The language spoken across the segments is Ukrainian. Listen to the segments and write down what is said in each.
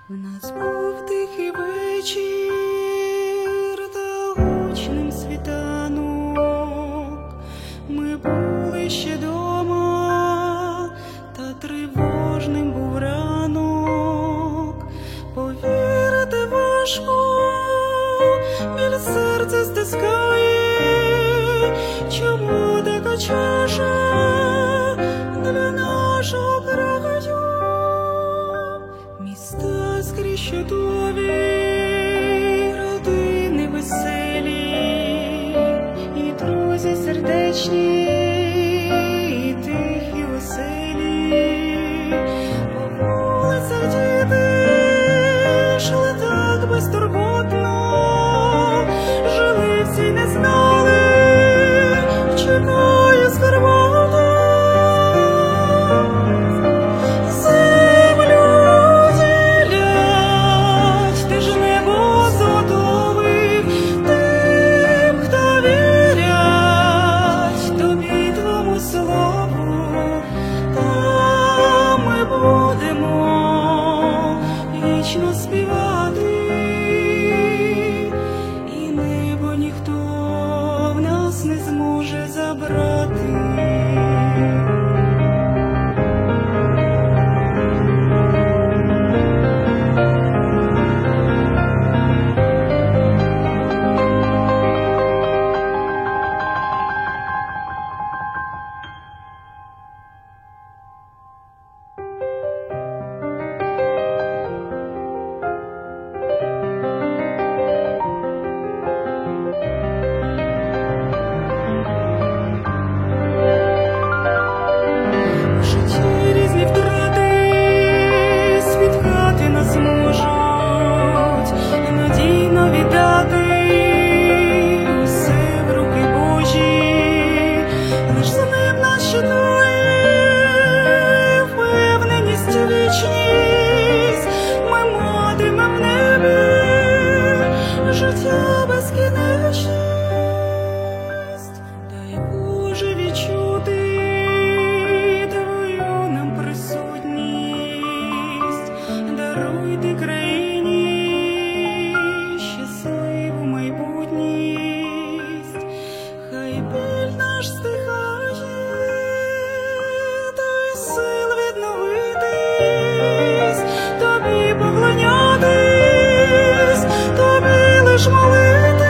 В нас був тихий вечір та гучним світанок. Ми були ще дома, та тривожним був ранок. Повірити важко, біль серце стискає. Чому така чаша для нашого краю? Міста скрізь чудові, родини веселі, і друзі сердечні, і тихі оселі. По вулицях діти йшли так безтурботно, жили всі, не знали, чекає скарбота. Вічно співати, і небо ніхто в нас не зможе забрати. Життя безкінечність, дай Боже відчути Твою нам присутність, даруй Ти країні щасливу майбутність, хай біль наш стихає, дай сил відновитись, Тобі поклонятись, Тобі лиш молитись.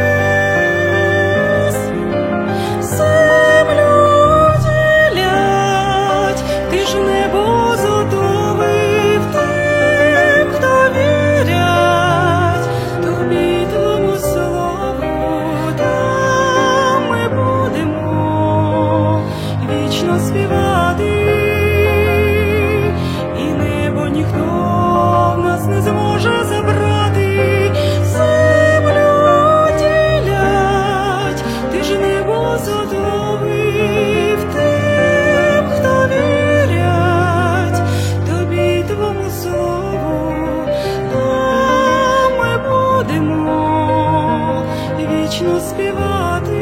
Землю ділять, Ти ж небо зготовив тим, хто вірять Тобі, Твому слову. Там ми будемо вічно співати, і небо ніхто в нас не зможе забрати. Зготовив тим, хто вірять Тобі, Твому слову. А ми будемо вічно співати,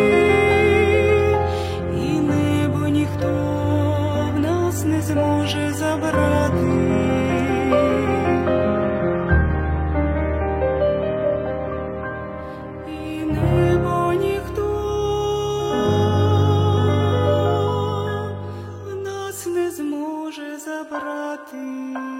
і небо ніхто в нас не зможе забрати. Не зможе забрати.